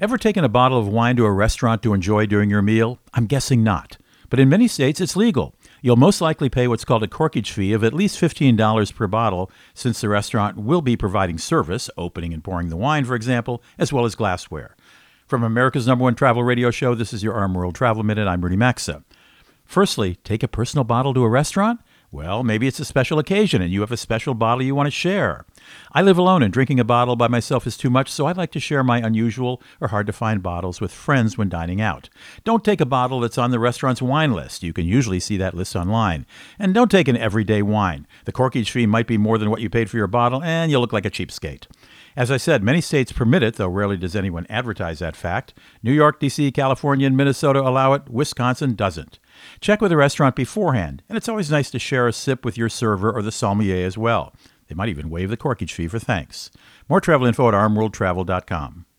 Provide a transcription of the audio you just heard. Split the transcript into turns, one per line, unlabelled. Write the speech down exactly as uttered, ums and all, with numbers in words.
Ever taken a bottle of wine to a restaurant to enjoy during your meal? I'm guessing not. But in many states, it's legal. You'll most likely pay what's called a corkage fee of at least fifteen dollars per bottle, since the restaurant will be providing service, opening and pouring the wine, for example, as well as glassware. From America's number one travel radio show, this is your Arm World Travel Minute. I'm Rudy Maxa. Firstly, take a personal bottle to a restaurant? Well, maybe it's a special occasion and you have a special bottle you want to share. I live alone and drinking a bottle by myself is too much, so I like to share my unusual or hard-to-find bottles with friends when dining out. Don't take a bottle that's on the restaurant's wine list. You can usually see that list online. And don't take an everyday wine. The corkage fee might be more than what you paid for your bottle, and you'll look like a cheapskate. As I said, many states permit it, though rarely does anyone advertise that fact. New York, D C, California, and Minnesota allow it. Wisconsin doesn't. Check with the restaurant beforehand, and it's always nice to share a sip with your server or the sommelier as well. They might even waive the corkage fee for thanks. More travel info at arm world travel dot com.